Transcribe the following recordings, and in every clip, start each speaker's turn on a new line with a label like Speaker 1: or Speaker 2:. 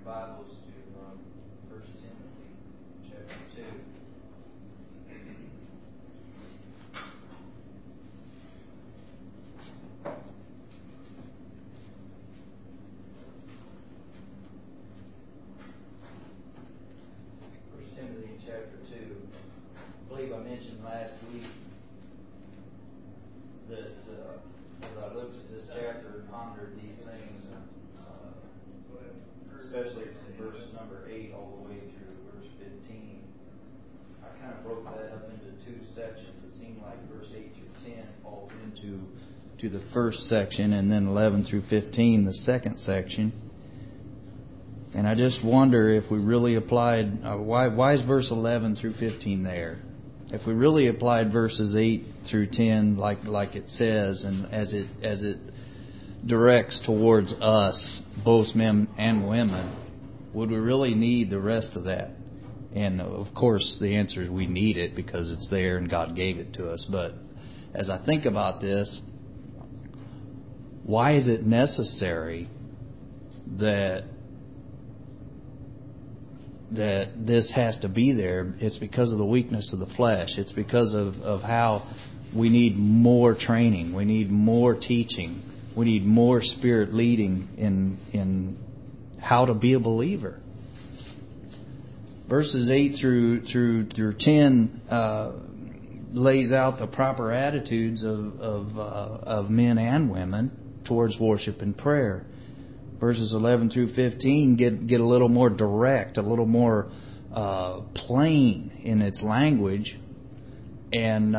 Speaker 1: Bibles to 1 Timothy chapter 2. First Timothy chapter 2. I believe I mentioned last week that as I looked at this chapter and pondered these things, especially from verse number 8 all the way through verse 15, I kind of broke that up into two sections. It seemed like verse 8 through 10 falls into the first section, and then 11 through 15, the second section. And I just wonder if we really applied, why is verse 11 through 15 there? If we really applied verses 8 through 10 like it says, and as it directs towards us, both men and women, would we really need the rest of that? And of course the answer is we need it because it's there and God gave it to us. But as I think about this, why is it necessary that this has to be there? It's because of the weakness of the flesh. It's because of how we need more training. We need more teaching. We need more Spirit leading in how to be a believer. Verses 8 through 10 lays out the proper attitudes of men and women towards worship and prayer. Verses 11 through 15 get a little more direct, a little more plain in its language, and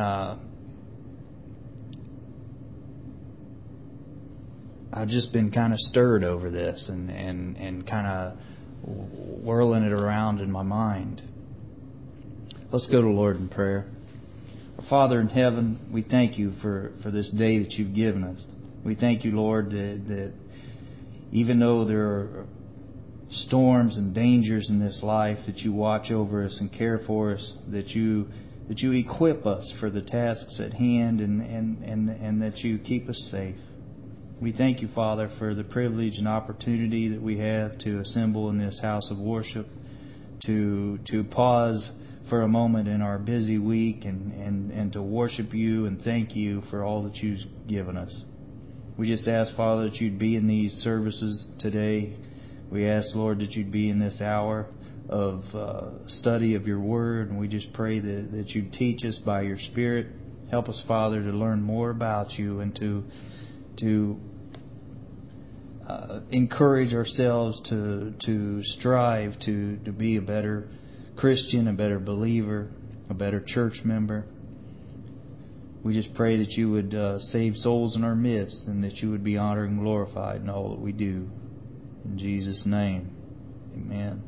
Speaker 1: I've just been kind of stirred over this and kind of whirling it around in my mind. Let's go to the Lord in prayer. Our Father in heaven, we thank you for this day that you've given us. We thank you, Lord, that even though there are storms and dangers in this life, that you watch over us and care for us, that you equip us for the tasks at hand, and that you keep us safe. We thank you, Father, for the privilege and opportunity that we have to assemble in this house of worship, to pause for a moment in our busy week and to worship you and thank you for all that you've given us. We just ask, Father, that you'd be in these services today. We ask, Lord, that you'd be in this hour of study of your word, and we just pray that you'd teach us by your Spirit. Help us, Father, to learn more about you and to encourage ourselves to strive to be a better Christian, a better believer, a better church member. We just pray that you would save souls in our midst and that you would be honored and glorified in all that we do. In Jesus' name, amen.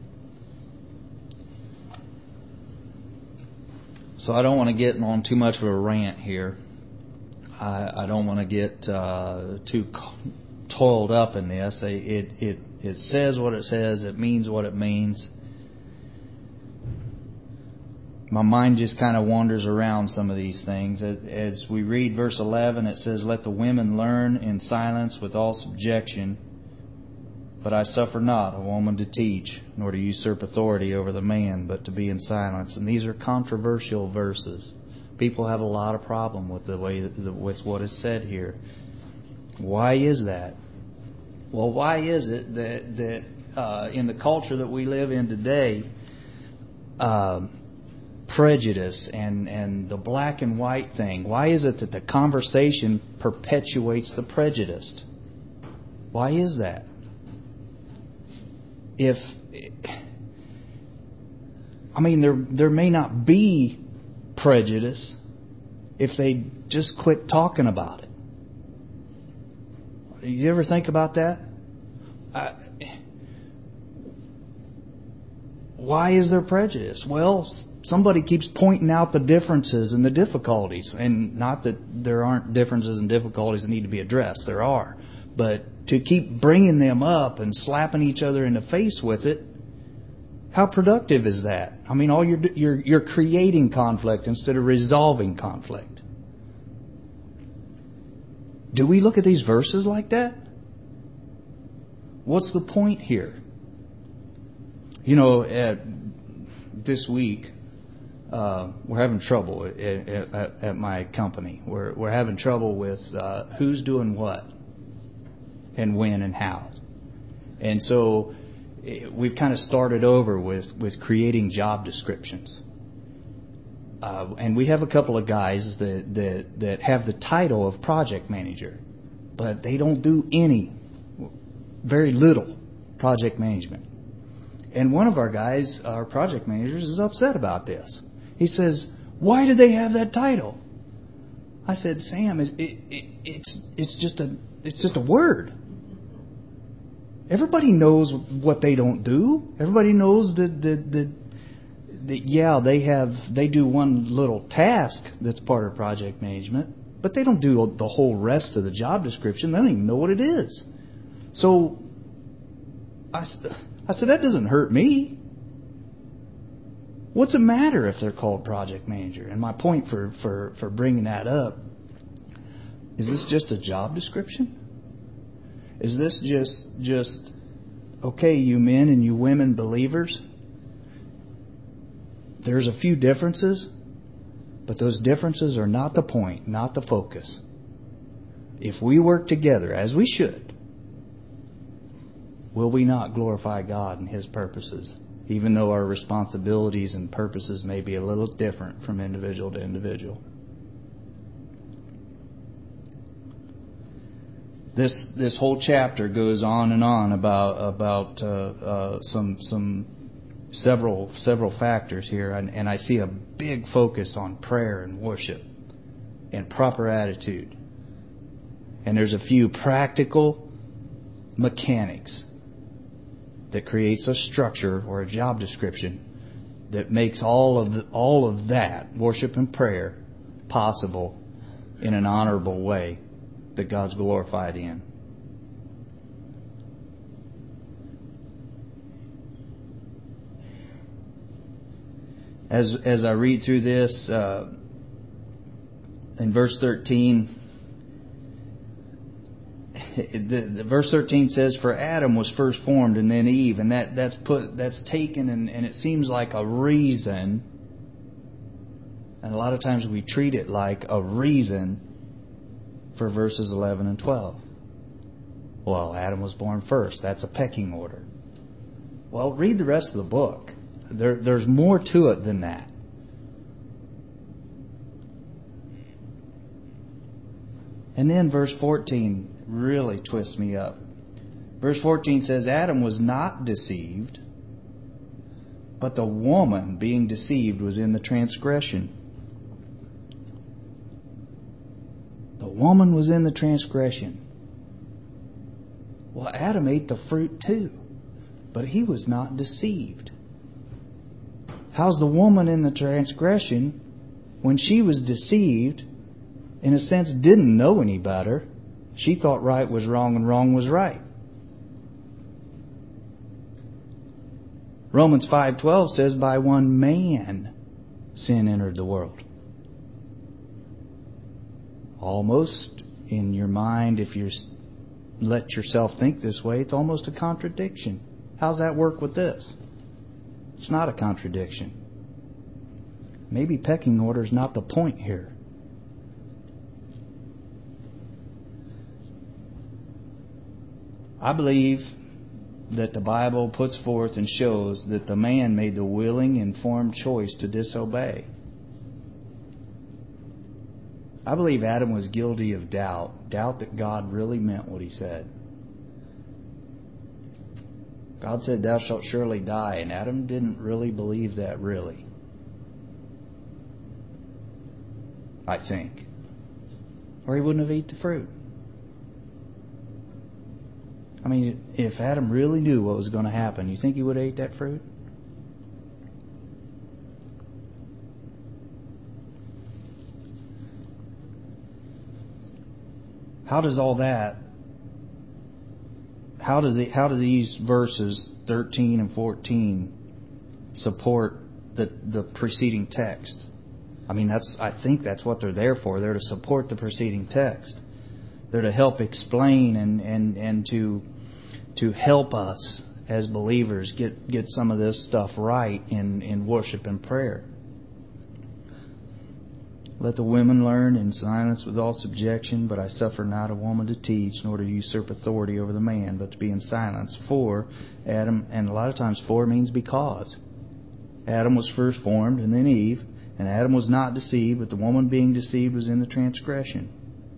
Speaker 1: So I don't want to get on too much of a rant here. I don't want to get too toiled up in this. It says what it says. It means what it means. My mind just kind of wanders around some of these things. As we read verse 11, it says, "Let the women learn in silence with all subjection. But I suffer not a woman to teach, nor to usurp authority over the man, but to be in silence." And these are controversial verses. People have a lot of problem with with what is said here. Why is that? Well, why is it that in the culture that we live in today, prejudice and the black and white thing, why is it that the conversation perpetuates the prejudice? Why is that? There may not be prejudice if they just quit talking about it. You ever think about that? Why is there prejudice? Well, somebody keeps pointing out the differences and the difficulties. And not that there aren't differences and difficulties that need to be addressed. There are. But to keep bringing them up and slapping each other in the face with it, how productive is that? All you're creating conflict instead of resolving conflict. Do we look at these verses like that? What's the point here? This week, we're having trouble at my company. We're having trouble with who's doing what and when and how. And so we've kind of started over with creating job descriptions. And we have a couple of guys that have the title of project manager, but they don't do very little project management. And one of our guys, our project managers, is upset about this. He says, "Why do they have that title?" I said, "Sam, it's just a word. Everybody knows what they don't do. Everybody knows that they do one little task that's part of project management, but they don't do the whole rest of the job description. They don't even know what it is." So I said, "That doesn't hurt me. What's it matter if they're called project manager?" And my point for bringing that up, is this just a job description? Is this just okay, you men and you women believers? There's a few differences, but those differences are not the point, not the focus. If we work together, as we should, will we not glorify God and His purposes, even though our responsibilities and purposes may be a little different from individual to individual? This whole chapter goes on and on about several factors here, and I see a big focus on prayer and worship and proper attitude. And there's a few practical mechanics that creates a structure or a job description that makes all of that worship and prayer possible in an honorable way that God's glorified in. As I read through this, in verse 13, verse 13 says, "For Adam was first formed, and then Eve," and that's taken, and it seems like a reason, and a lot of times we treat it like a reason for verses 11 and 12. Well, Adam was born first. That's a pecking order. Well, read the rest of the book. There's more to it than that. And then verse 14 really twists me up. Verse 14 says, "Adam was not deceived, but the woman being deceived was in the transgression." The woman was in the transgression. Well, Adam ate the fruit too, but he was not deceived. How's the woman in the transgression when she was deceived, in a sense didn't know any better? She thought right was wrong and wrong was right. Romans 5:12 says, "By one man sin entered the world." Almost in your mind, if you let yourself think this way, it's almost a contradiction. How's that work with this? It's not a contradiction. Maybe pecking order is not the point here. I believe that the Bible puts forth and shows that the man made the willing, informed choice to disobey. I believe Adam was guilty of doubt that God really meant what He said. God said, "Thou shalt surely die," and Adam didn't really believe that really. I think. Or he wouldn't have eaten the fruit. I mean, if Adam really knew what was going to happen, you think he would have ate that fruit? How does all that, how do these verses 13 and 14 support the preceding text? I mean, I think that's what they're there for. They're to support the preceding text. They're to help explain and to help us as believers, get some of this stuff right in worship and prayer. Let the women learn in silence with all subjection, but I suffer not a woman to teach, nor to usurp authority over the man, but to be in silence. For Adam, and a lot of times for means because. Adam was first formed, and then Eve, and Adam was not deceived, but the woman being deceived was in the transgression.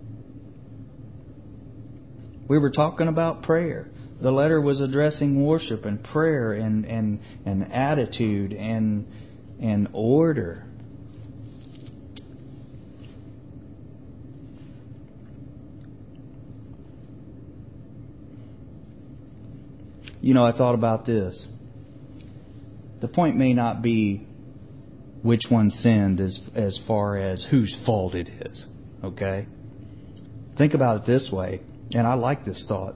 Speaker 1: We were talking about prayer. The letter was addressing worship and prayer and attitude and order. You know, I thought about this. The point may not be which one sinned as far as whose fault it is. Okay? Think about it this way, and I like this thought.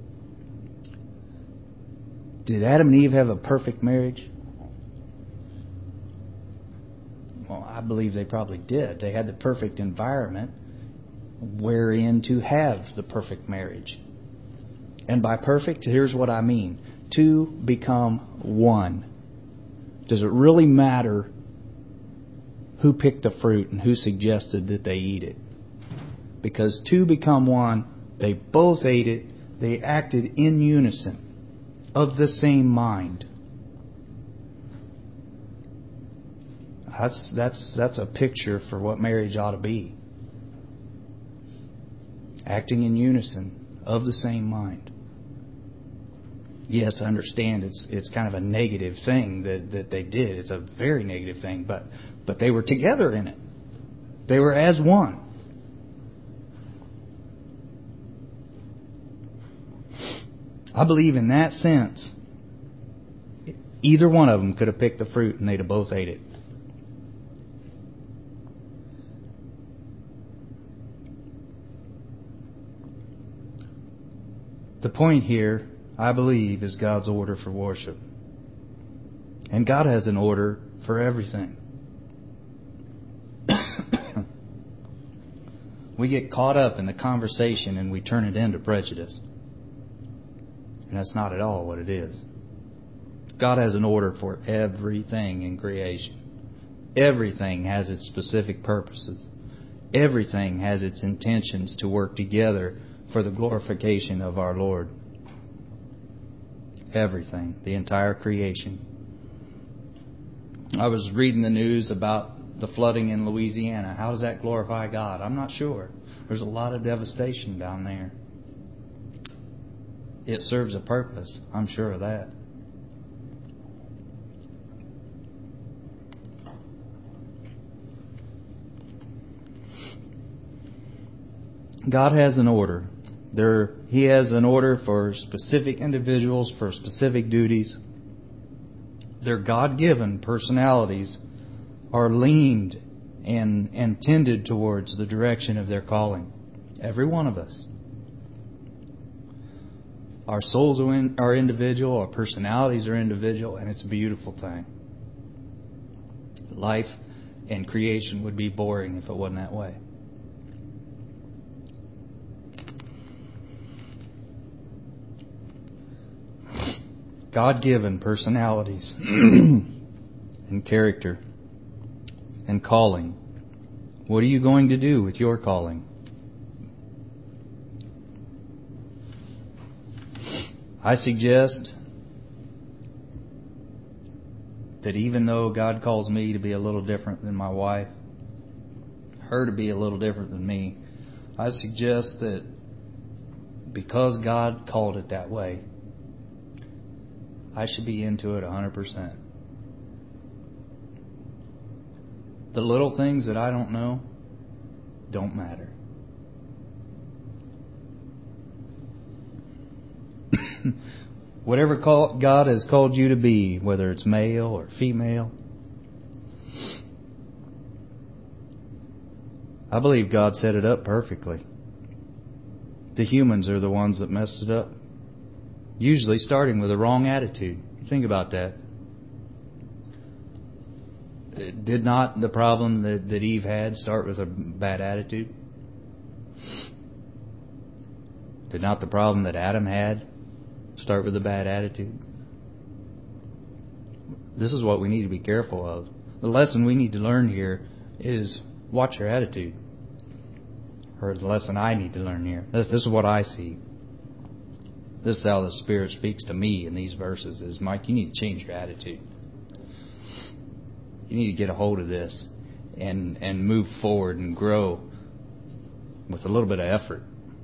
Speaker 1: Did Adam and Eve have a perfect marriage? Well, I believe they probably did. They had the perfect environment wherein to have the perfect marriage. And by perfect, here's what I mean. Two become one. Does it really matter who picked the fruit and who suggested that they eat it? Because two become one, they both ate it, they acted in unison, of the same mind. That's a picture for what marriage ought to be. Acting in unison, of the same mind. Yes, I understand it's kind of a negative thing that they did. It's a very negative thing, but they were together in it. They were as one. I believe in that sense, either one of them could have picked the fruit and they'd have both ate it. The point here, I believe, is God's order for worship. And God has an order for everything. We get caught up in the conversation and we turn it into prejudice. And that's not at all what it is. God has an order for everything in creation. Everything has its specific purposes. Everything has its intentions to work together for the glorification of our Lord. Everything, the entire creation. I was reading the news about the flooding in Louisiana. How does that glorify God? I'm not sure. There's a lot of devastation down there. It serves a purpose. I'm sure of that. God has an order. He has an order for specific individuals, for specific duties. Their God-given personalities are leaned and tended towards the direction of their calling. Every one of us. Our souls are individual, our personalities are individual, and it's a beautiful thing. Life and creation would be boring if it wasn't that way. God-given personalities and character and calling. What are you going to do with your calling? I suggest that even though God calls me to be a little different than my wife, her to be a little different than me, I suggest that because God called it that way, I should be into it 100%. The little things that I don't know don't matter. Whatever God has called you to be, whether it's male or female, I believe God set it up perfectly. The humans are the ones that messed it up. Usually starting with a wrong attitude. Think about that. Did not the problem that Eve had start with a bad attitude? Did not the problem that Adam had start with a bad attitude? This is what we need to be careful of. The lesson we need to learn here is watch your attitude. Or the lesson I need to learn here. This is what I see. This is how the Spirit speaks to me in these verses is, Mike, you need to change your attitude. You need to get a hold of this and move forward and grow with a little bit of effort.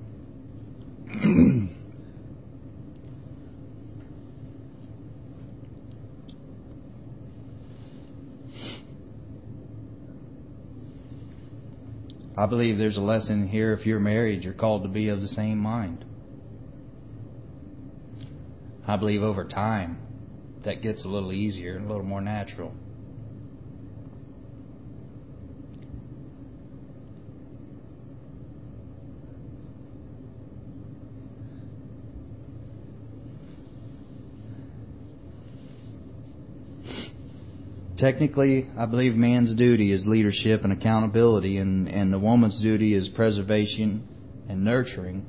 Speaker 1: I believe there's a lesson here. If you're married, you're called to be of the same mind. I believe over time that gets a little easier and a little more natural. Technically, I believe man's duty is leadership and accountability, and the woman's duty is preservation and nurturing.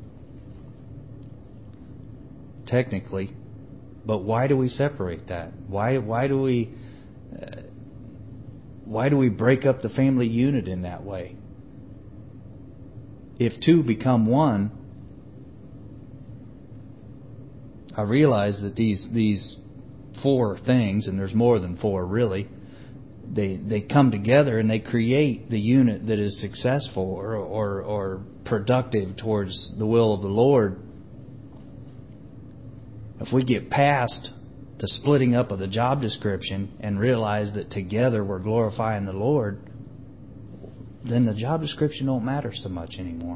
Speaker 1: Technically. But why do we separate that? Why do we break up the family unit in that way? If two become one, I realize that these four things, and there's more than four really, they come together and they create the unit that is successful or productive towards the will of the Lord. If we get past the splitting up of the job description and realize that together we're glorifying the Lord, then the job description don't matter so much anymore.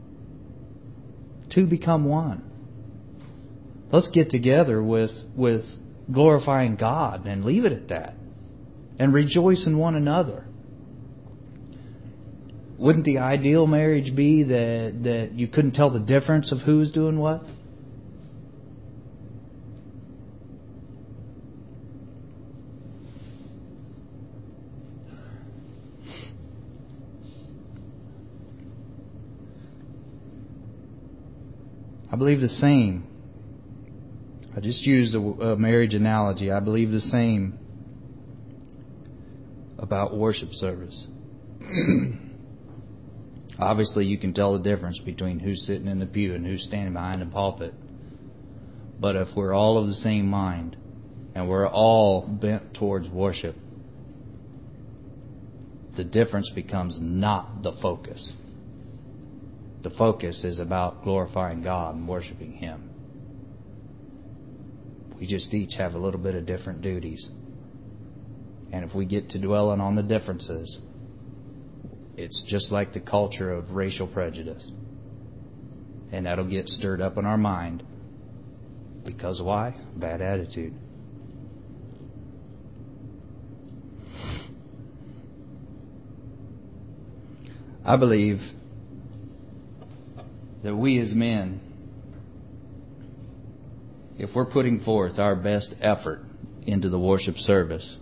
Speaker 1: Two become one. Let's get together with glorifying God and leave it at that. And rejoice in one another. Wouldn't the ideal marriage be that you couldn't tell the difference of who's doing what? I believe the same. I just used a marriage analogy. I believe the same about worship service. Obviously, you can tell the difference between who's sitting in the pew and who's standing behind the pulpit. But if we're all of the same mind and we're all bent towards worship, the difference becomes not the focus. The focus is about glorifying God and worshiping Him. We just each have a little bit of different duties. And if we get to dwelling on the differences, it's just like the culture of racial prejudice. And that'll get stirred up in our mind. Because why? Bad attitude. I believe that we as men, if we're putting forth our best effort into the worship service,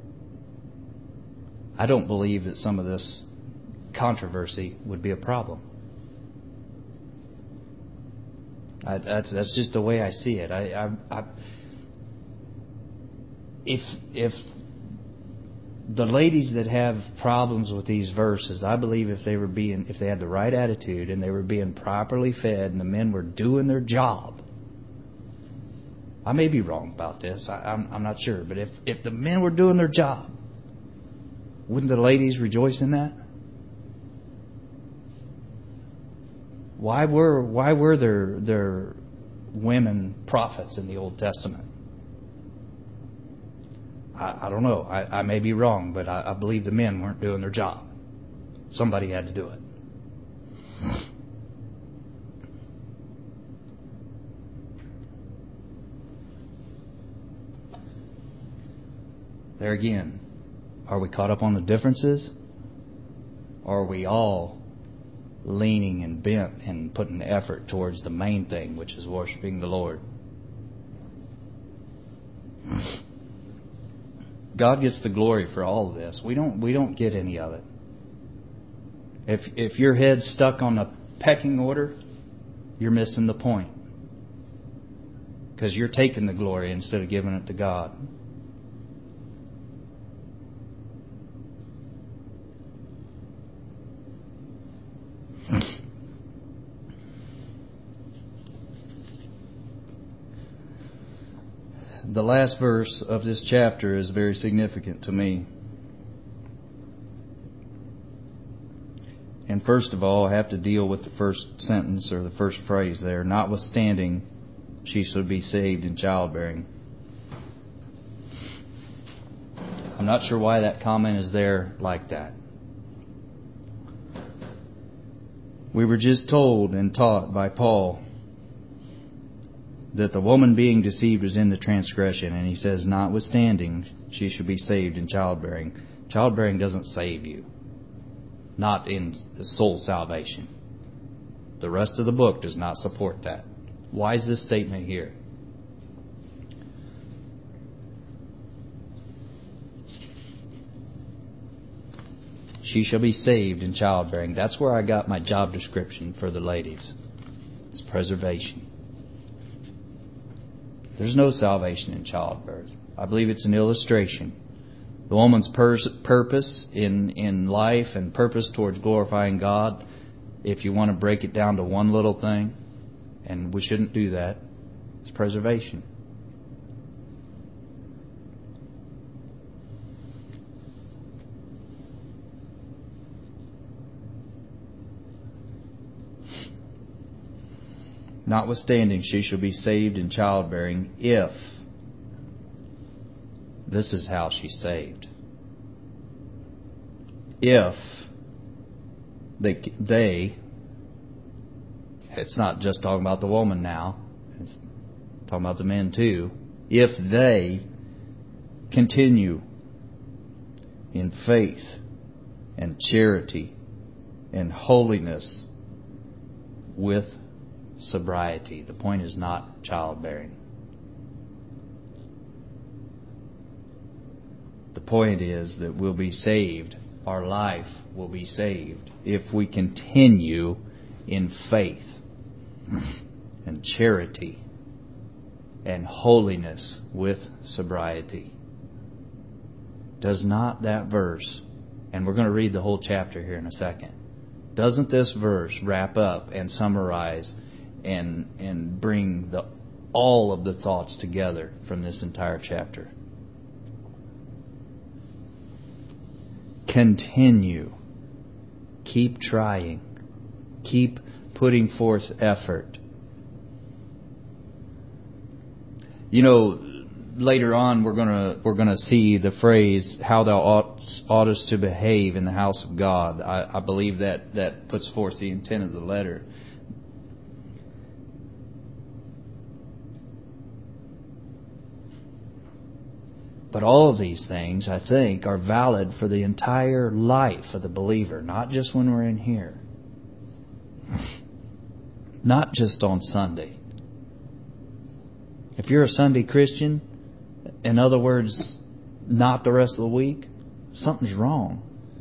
Speaker 1: I don't believe that some of this controversy would be a problem. That's just the way I see it. If the ladies that have problems with these verses, I believe if they had the right attitude and they were being properly fed and the men were doing their job, I may be wrong about this. I'm not sure, but if the men were doing their job, wouldn't the ladies rejoice in that? Why were there women prophets in the Old Testament? I don't know. I may be wrong, but I believe the men weren't doing their job. Somebody had to do it. There again, are we caught up on the differences? Or are we all leaning and bent and putting effort towards the main thing, which is worshiping the Lord? God gets the glory for all of this. We don't get any of it. If your head's stuck on the pecking order, you're missing the point. Because you're taking the glory instead of giving it to God. the last verse of this chapter is very significant to me. And first of all, I have to deal with the first sentence or the first phrase there. Notwithstanding, she shall be saved in childbearing. I'm not sure why that comment is there like that. We were just told and taught by Paul that the woman being deceived was in the transgression, and he says, notwithstanding, she shall be saved in childbearing. Childbearing doesn't save you. Not in soul salvation. The rest of the book does not support that. Why is this statement here? She shall be saved in childbearing. That's where I got my job description for the ladies. It's preservation. There's no salvation in childbirth. I believe it's an illustration. The woman's purpose in life and purpose towards glorifying God, if you want to break it down to one little thing, and we shouldn't do that, it's preservation. Notwithstanding, she shall be saved in childbearing if... This is how she's saved. If they, it's not just talking about the woman now, it's talking about the men too, if they continue in faith and charity and holiness with sobriety. The point is not childbearing. The point is that we'll be saved. Our life will be saved if we continue in faith and charity and holiness with sobriety. Does not that verse, and we're going to read the whole chapter here in a second, doesn't this verse wrap up and summarize and bring all of the thoughts together from this entire chapter? Continue. Keep trying. Keep putting forth effort. You know, later on we're gonna see the phrase "how thou oughtest to behave in the house of God." I believe that puts forth the intent of the letter. But all of these things, I think, are valid for the entire life of the believer, not just when we're in here. Not just on Sunday. If you're a Sunday Christian, in other words, not the rest of the week, something's wrong.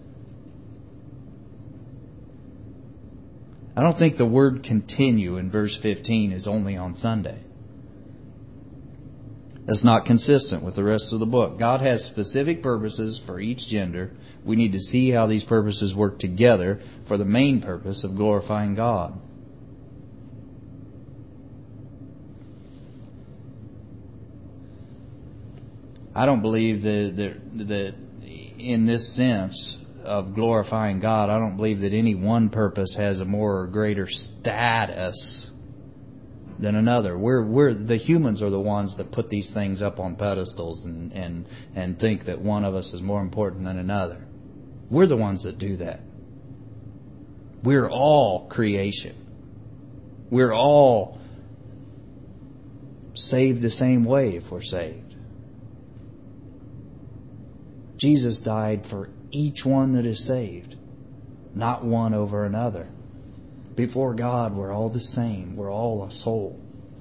Speaker 1: I don't think the word continue in verse 15 is only on Sunday. That's not consistent with the rest of the book. God has specific purposes for each gender. We need to see how these purposes work together for the main purpose of glorifying God. I don't believe that in this sense of glorifying God, I don't believe that any one purpose has a more or greater status than another. We're the humans are the ones that put these things up on pedestals and think that one of us is more important than another. We're the ones that do that. We're all creation. We're all saved the same way if we're saved. Jesus died for each one that is saved, not one over another. Before God, we're all the same. We're all a soul.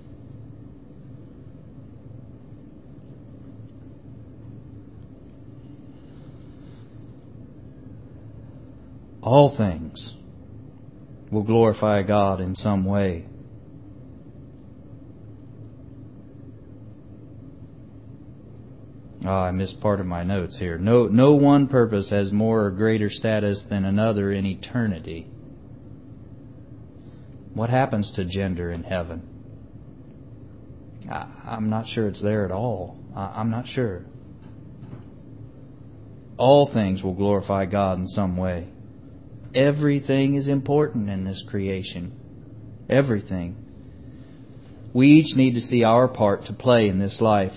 Speaker 1: All things will glorify God in some way. I missed part of my notes here. No one purpose has more or greater status than another in eternity. What happens to gender in heaven? I'm not sure it's there at all. I'm not sure. All things will glorify God in some way. Everything is important in this creation. Everything. We each need to see our part to play in this life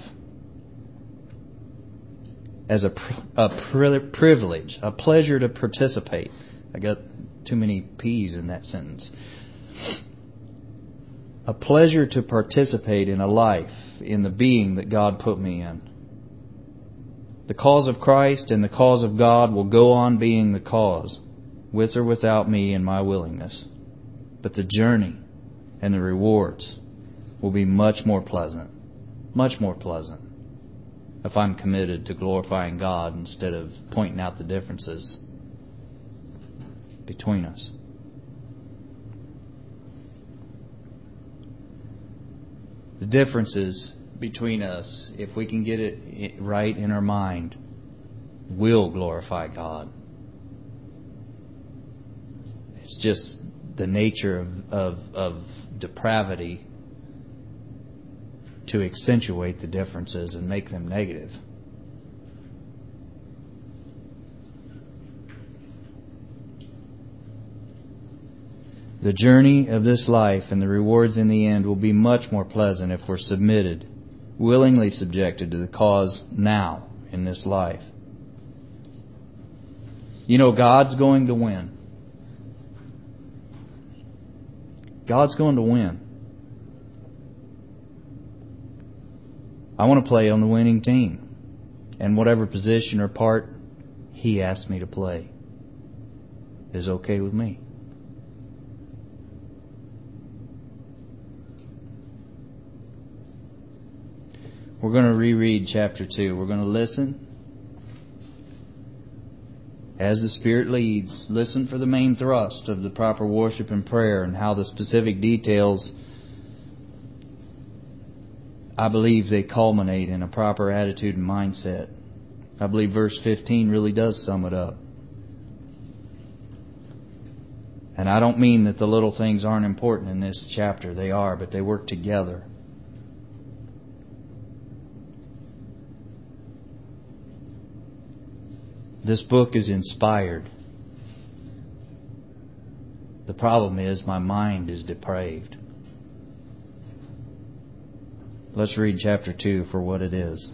Speaker 1: as a privilege, a pleasure to participate. I got too many P's in that sentence. A pleasure to participate in a life, in the being that God put me in. The cause of Christ and the cause of God will go on being the cause, with or without me and my willingness. But the journey and the rewards will be much more pleasant, if I'm committed to glorifying God instead of pointing out the differences between us. The differences between us, if we can get it right in our mind, will glorify God. It's just the nature of depravity to accentuate the differences and make them negative. The journey of this life and the rewards in the end will be much more pleasant if we're submitted, willingly subjected to the cause now in this life. You know, God's going to win. God's going to win. I want to play on the winning team. And whatever position or part He asked me to play is okay with me. We're going to reread chapter 2. We're going to listen as the Spirit leads. Listen for the main thrust of the proper worship and prayer and how the specific details, I believe they culminate in a proper attitude and mindset. I believe verse 15 really does sum it up. And I don't mean that the little things aren't important in this chapter. They are, but they work together. This book is inspired. The problem is my mind is depraved. Let's read chapter 2 for what it is.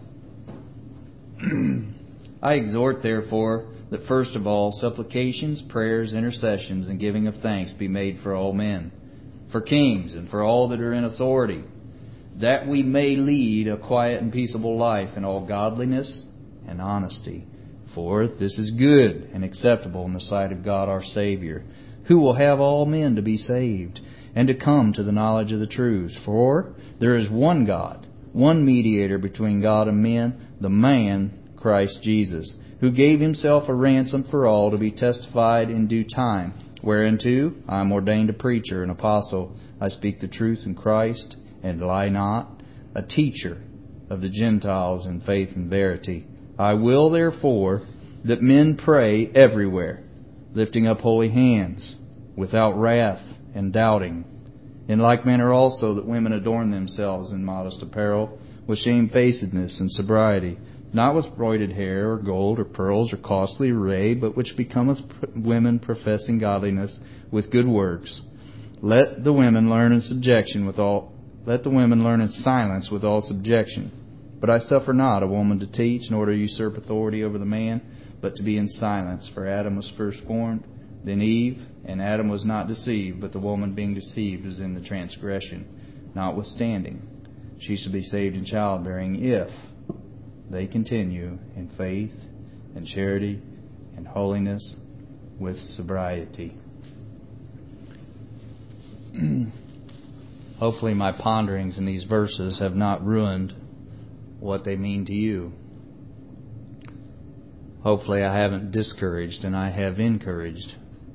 Speaker 1: I exhort, therefore, that first of all supplications, prayers, intercessions, and giving of thanks be made for all men, for kings, and for all that are in authority, that we may lead a quiet and peaceable life in all godliness and honesty. For this is good and acceptable in the sight of God our Savior, who will have all men to be saved and to come to the knowledge of the truth. For there is one God, one mediator between God and men, the man Christ Jesus, who gave Himself a ransom for all to be testified in due time, whereunto I am ordained a preacher, an apostle. I speak the truth in Christ and lie not, a teacher of the Gentiles in faith and verity. I will, therefore, that men pray everywhere, lifting up holy hands, without wrath and doubting. In like manner also that women adorn themselves in modest apparel, with shamefacedness and sobriety, not with broided hair or gold or pearls or costly array, but which becometh women professing godliness with good works. Let the women learn in silence with all subjection. But I suffer not a woman to teach, nor to usurp authority over the man, but to be in silence. For Adam was first formed, then Eve, and Adam was not deceived, but the woman being deceived was in the transgression. Notwithstanding, she shall be saved in childbearing if they continue in faith and charity and holiness with sobriety. Hopefully my ponderings in these verses have not ruined what they mean to you. Hopefully I haven't discouraged and I have encouraged.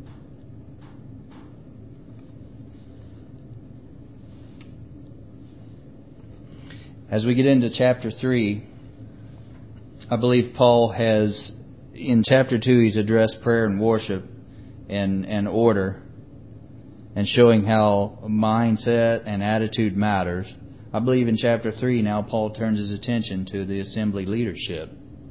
Speaker 1: As we get into chapter 3, I believe Paul has, in chapter 2, he's addressed prayer and worship and order and showing how mindset and attitude matters. I believe in chapter 3 now Paul turns his attention to the assembly leadership.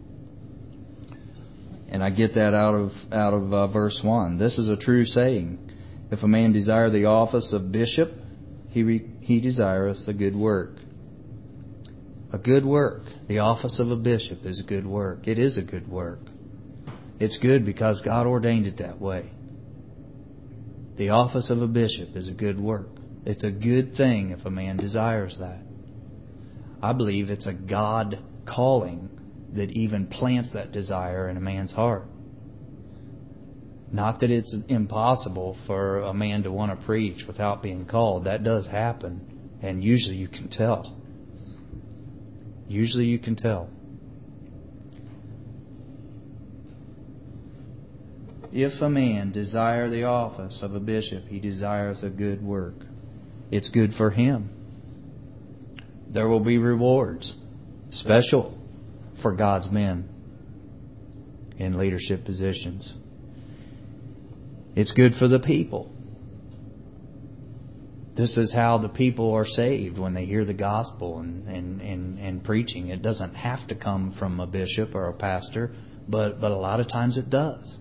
Speaker 1: And I get that out of verse 1. This is a true saying. If a man desire the office of bishop, he desireth a good work. A good work. The office of a bishop is a good work. It is a good work. It's good because God ordained it that way. The office of a bishop is a good work. It's a good thing if a man desires that. I believe it's a God calling that even plants that desire in a man's heart. Not that it's impossible for a man to want to preach without being called. That does happen. And usually you can tell. Usually you can tell. If a man desire the office of a bishop, he desires a good work. It's good for him. There will be rewards, special for God's men in leadership positions. It's good for the people. This is how the people are saved when they hear the gospel and preaching. It doesn't have to come from a bishop or a pastor, but a lot of times it does.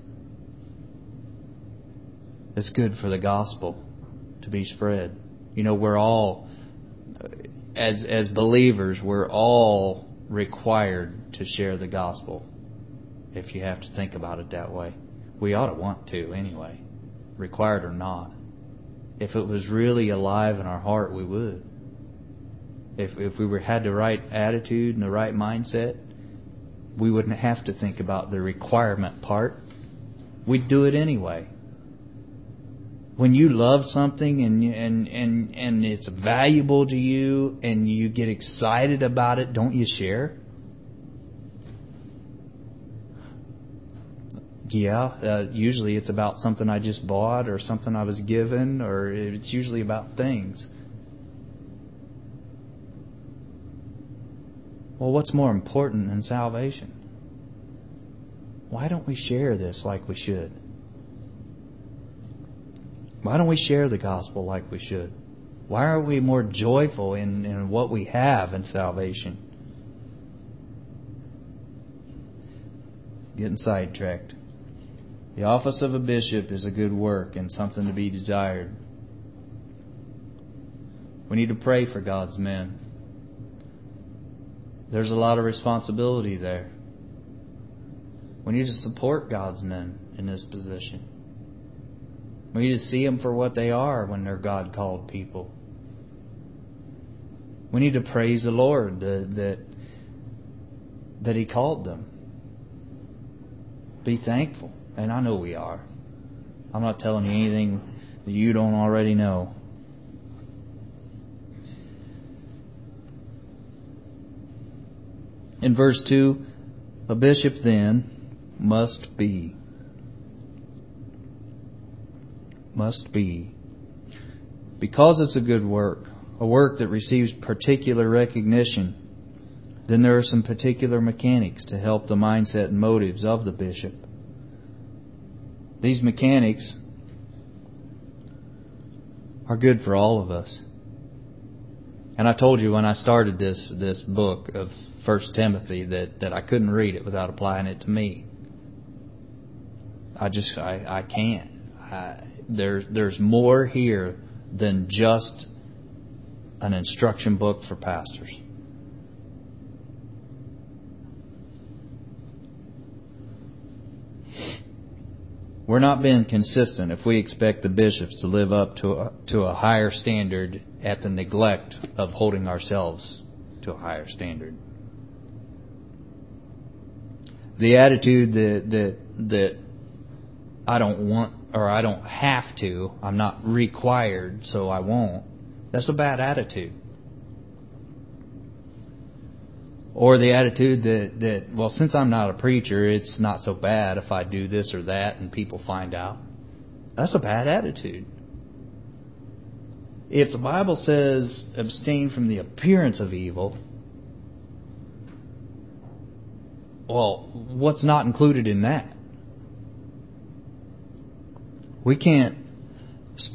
Speaker 1: It's good for the gospel to be spread. You know, we're all, as believers, we're all required to share the gospel, if you have to think about it that way. We ought to want to anyway, required or not. If it was really alive in our heart, we would. If we had the right attitude and the right mindset, we wouldn't have to think about the requirement part. We'd do it anyway. When you love something and it's valuable to you and you get excited about it, don't you share? Yeah, usually it's about something I just bought or something I was given, or it's usually about things. Well, what's more important than salvation? Why don't we share this like we should? Why don't we share the gospel like we should? Why aren't we more joyful in what we have in salvation? Getting sidetracked. The office of a bishop is a good work and something to be desired. We need to pray for God's men. There's a lot of responsibility there. We need to support God's men in this position. We need to see them for what they are when they're God-called people. We need to praise the Lord that He called them. Be thankful. And I know we are. I'm not telling you anything that you don't already know. In verse 2, a bishop then must be. Because it's a good work, a work that receives particular recognition, then there are some particular mechanics to help the mindset and motives of the bishop. These mechanics are good for all of us. And I told you when I started this book of 1 Timothy that I couldn't read it without applying it to me. I can't. There's more here than just an instruction book for pastors. We're not being consistent if we expect the bishops to live up to a higher standard at the neglect of holding ourselves to a higher standard. The attitude that I don't want or I don't have to, I'm not required, so I won't, that's a bad attitude. Or the attitude that, well, since I'm not a preacher, it's not so bad if I do this or that and people find out. That's a bad attitude. If the Bible says abstain from the appearance of evil, well, what's not included in that? We can't